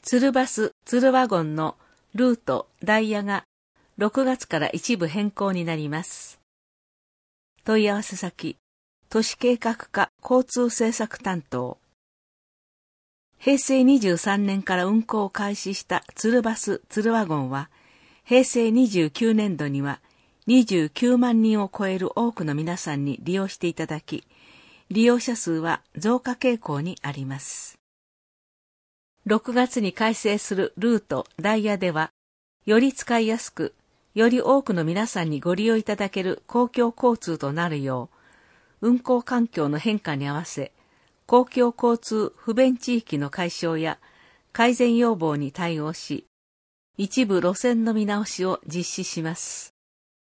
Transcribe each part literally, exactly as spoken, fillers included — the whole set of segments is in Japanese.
鶴バス・鶴ワゴンのルート・ダイヤがろくがつから一部変更になります。問い合わせ先、都市計画課交通政策担当。へいせいにじゅうさんねんから運行を開始した鶴バス・鶴ワゴンは、へいせいにじゅうきゅうねんどにはにじゅうきゅうまんにんを超える多くの皆さんに利用していただき、利用者数は増加傾向にあります。ろくがつに改正するルート・ダイヤでは、より使いやすく、より多くの皆さんにご利用いただける公共交通となるよう、運行環境の変化に合わせ、公共交通不便地域の解消や改善要望に対応し、一部路線の見直しを実施します。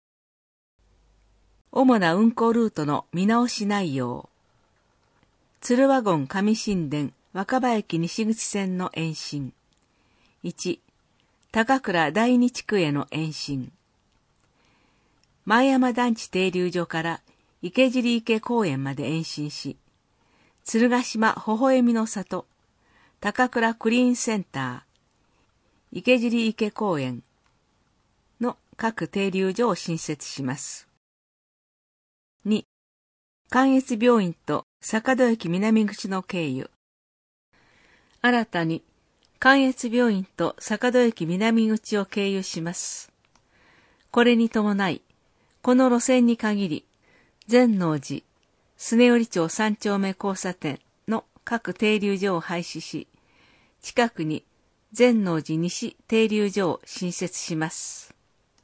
主な運行ルートの見直し内容。鶴ワゴン上新田若葉駅西口線の延伸。いち、高倉第二地区への延伸。前山団地停留所から池尻池公園まで延伸し、鶴ヶ島微笑みの里、高倉クリーンセンター、池尻池公園の各停留所を新設します。に、関越病院と坂戸駅南口の経由。新たに関越病院と坂戸駅南口を経由します。これに伴い、この路線に限り、善能寺、スネ寄町三丁目交差点の各停留所を廃止し、近くに善能寺西停留所を新設します。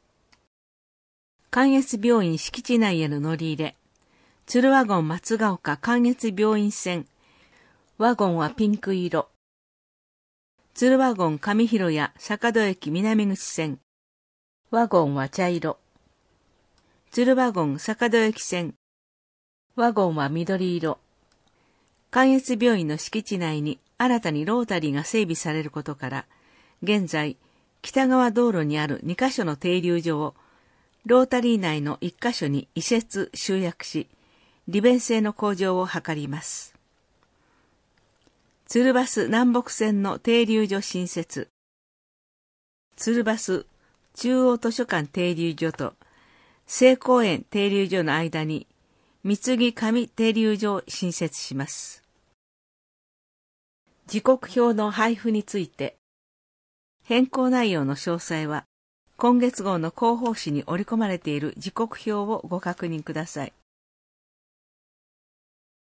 関越病院敷地内への乗り入れ、鶴ワゴン松ヶ丘関越病院線、ワゴンはピンク色。鶴ワゴン上広谷坂戸駅南口線、ワゴンは茶色。鶴ワゴン坂戸駅線、ワゴンは緑色。関越病院の敷地内に新たにロータリーが整備されることから、現在、北側道路にあるにカ所の停留所を、ロータリー内のいっカ所に移設・集約し、利便性の向上を図ります。鶴バス南北線の停留所新設。鶴バス中央図書館停留所と聖公園停留所の間に三木上停留所を新設します。時刻表の配布について、変更内容の詳細は今月号の広報誌に織り込まれている時刻表をご確認ください。